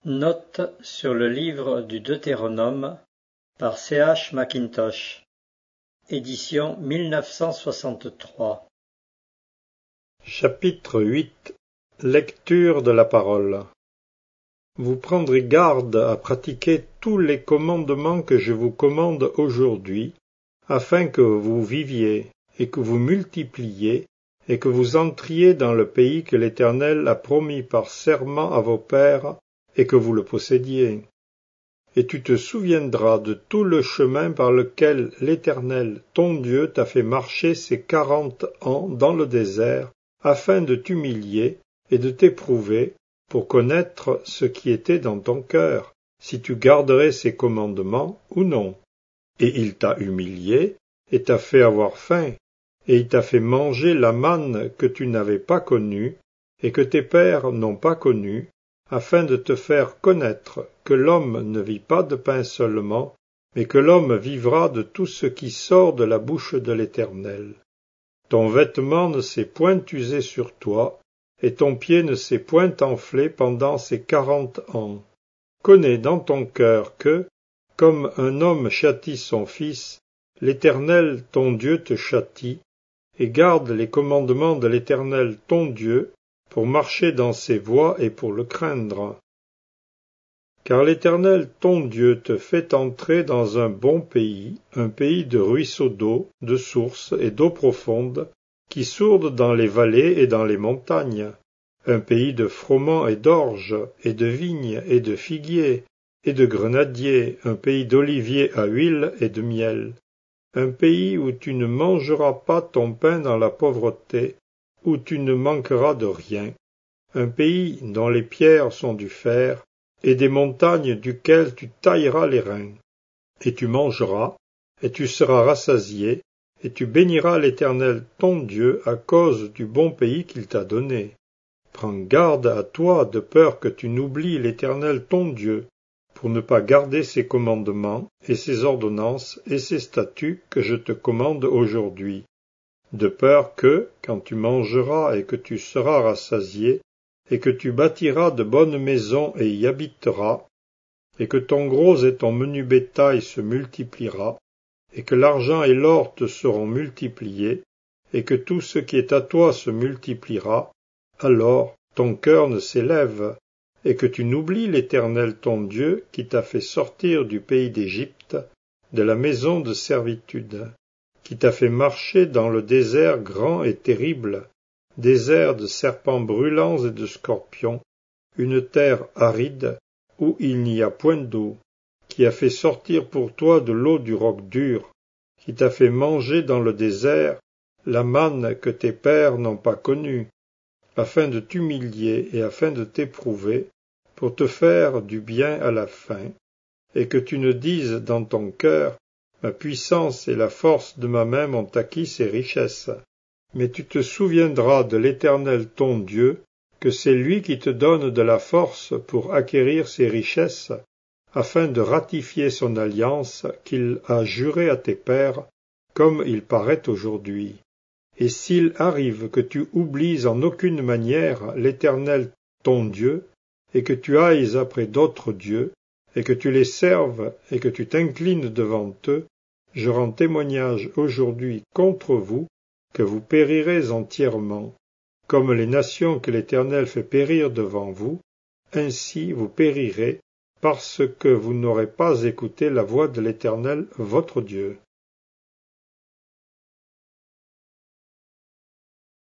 Note sur le livre du Deutéronome par C.H. Mackintosh, édition 1963. Chapitre 8. Lecture de la parole. Vous prendrez garde à pratiquer tous les commandements que je vous commande aujourd'hui, afin que vous viviez et que vous multipliez et que vous entriez dans le pays que l'Éternel a promis par serment à vos pères et que vous le possédiez. Et tu te souviendras de tout le chemin par lequel l'Éternel, ton Dieu, t'a fait marcher ces 40 ans dans le désert, afin de t'humilier et de t'éprouver, pour connaître ce qui était dans ton cœur, si tu garderais ses commandements ou non. Et il t'a humilié, et t'a fait avoir faim, et il t'a fait manger la manne que tu n'avais pas connue, et que tes pères n'ont pas connue, afin de te faire connaître que l'homme ne vit pas de pain seulement, mais que l'homme vivra de tout ce qui sort de la bouche de l'Éternel. Ton vêtement ne s'est point usé sur toi, et ton pied ne s'est point enflé pendant ces 40 ans. Connais dans ton cœur que, comme un homme châtie son fils, l'Éternel ton Dieu te châtie, et garde les commandements de l'Éternel ton Dieu, pour marcher dans ses voies et pour le craindre. Car l'Éternel ton Dieu te fait entrer dans un bon pays, un pays de ruisseaux d'eau, de sources et d'eau profonde, qui sourdent dans les vallées et dans les montagnes, un pays de froment et d'orge, et de vignes et de figuiers, et de grenadiers, un pays d'oliviers à huile et de miel, un pays où tu ne mangeras pas ton pain dans la pauvreté, où tu ne manqueras de rien, un pays dont les pierres sont du fer, et des montagnes duquel tu tailleras les reins. Et tu mangeras, et tu seras rassasié, et tu béniras l'Éternel ton Dieu à cause du bon pays qu'il t'a donné. Prends garde à toi de peur que tu n'oublies l'Éternel ton Dieu, pour ne pas garder ses commandements, et ses ordonnances, et ses statuts que je te commande aujourd'hui. De peur que, quand tu mangeras et que tu seras rassasié, et que tu bâtiras de bonnes maisons et y habiteras, et que ton gros et ton menu bétail se multipliera, et que l'argent et l'or te seront multipliés, et que tout ce qui est à toi se multipliera, alors ton cœur ne s'élève, et que tu n'oublies l'Éternel ton Dieu qui t'a fait sortir du pays d'Égypte, de la maison de servitude, qui t'a fait marcher dans le désert grand et terrible, désert de serpents brûlants et de scorpions, une terre aride où il n'y a point d'eau, qui a fait sortir pour toi de l'eau du roc dur, qui t'a fait manger dans le désert la manne que tes pères n'ont pas connue, afin de t'humilier et afin de t'éprouver, pour te faire du bien à la fin, et que tu ne dises dans ton cœur, ma puissance et la force de ma main m'ont acquis ces richesses. Mais tu te souviendras de l'Éternel ton Dieu, que c'est lui qui te donne de la force pour acquérir ces richesses, afin de ratifier son alliance qu'il a jurée à tes pères, comme il paraît aujourd'hui. Et s'il arrive que tu oublies en aucune manière l'Éternel ton Dieu, et que tu ailles après d'autres dieux, et que tu les serves, et que tu t'inclines devant eux, je rends témoignage aujourd'hui contre vous, que vous périrez entièrement, comme les nations que l'Éternel fait périr devant vous, ainsi vous périrez, parce que vous n'aurez pas écouté la voix de l'Éternel votre Dieu.